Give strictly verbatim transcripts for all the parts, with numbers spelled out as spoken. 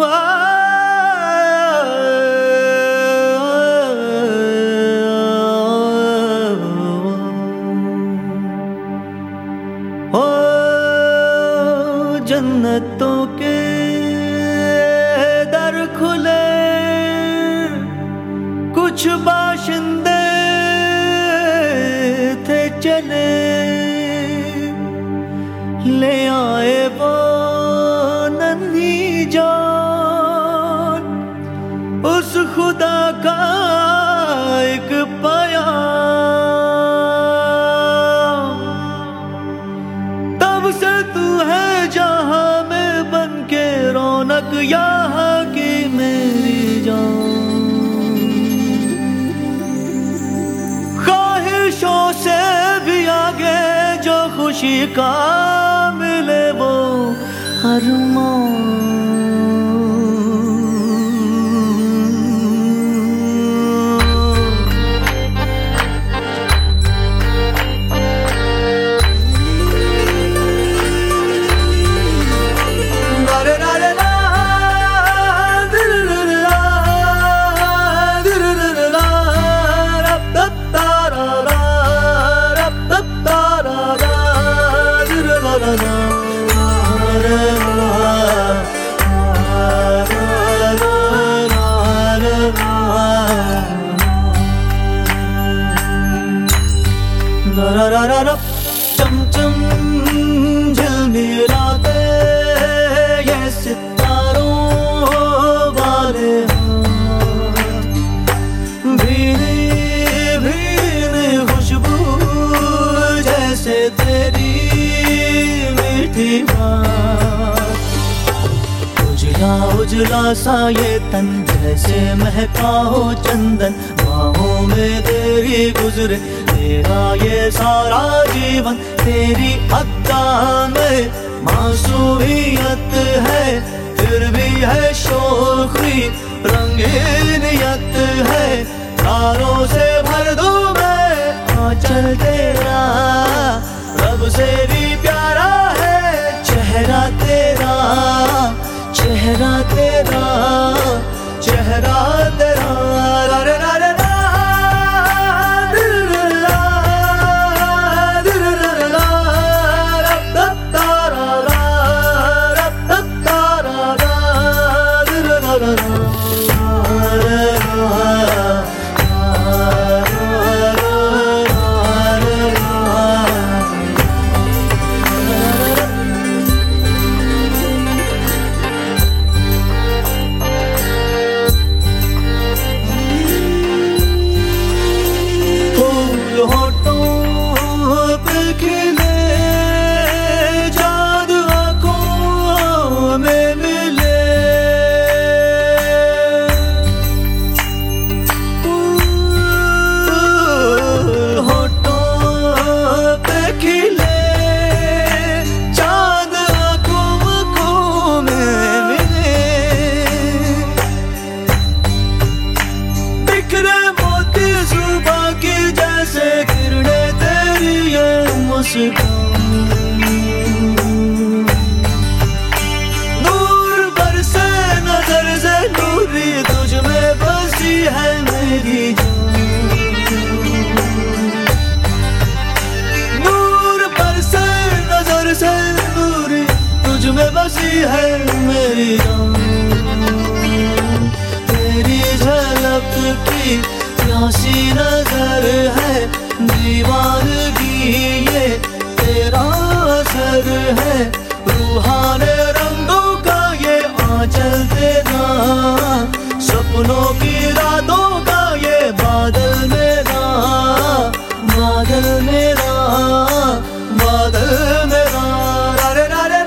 ओ जन्नतों के दर खुले, कुछ बाशिंदे थे चले, ले आए वो नन्ही जान उस खुदा का एक प्यार। तब से तू है जहां में बन के रौनक यहाँ की मेरी जान। ख्वाहिशों से भी आगे जो खुशी का मिले वो अरमान। चम चम झिलमिलाते ये सितारों वाले भीनी भीनी खुशबू जैसे तेरी मीठी बात। उजला उजला सा ये तन जैसे महका हो चंदन, बाहों में तेरी गुजरे तेरा ये सारा जीवन। तेरी अद्दा में मासूमियत है, फिर भी है शोखी रंगीनियत है। तारों से भर दूं मैं आंचल तेरा, रब से भी प्यारा है चेहरा तेरा, चेहरा तेरा, चेहरा तेरा। रे रे रे नूर बरसे नजर से नूरी तुझ में बसी है मेरी जान। नूर बरसे नजर से नूरी तुझ में बसी है मेरी जान। तेरी झलक की प्यासी नजर है दीवानगी ये तेरा असर है। रूहाने रंगों का ये आंचल तेरा, सपनों की रातों का ये बादल मेरा, बादल मेरा, बादल मेरा। रे रे रे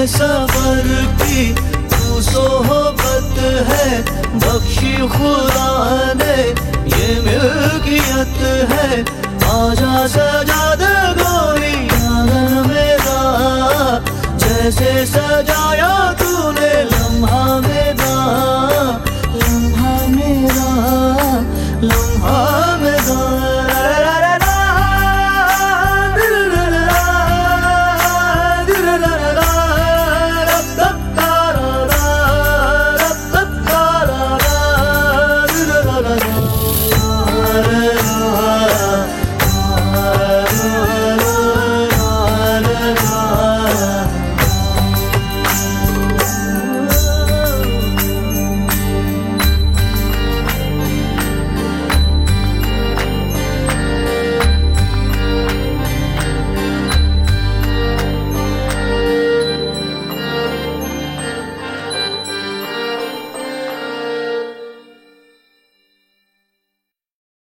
सफर की तू सोहबत है, बख्शी खुदा ने ये मिल्कियत है। आजा सजा दे गोरी आंगन मेरा, जैसे सजाया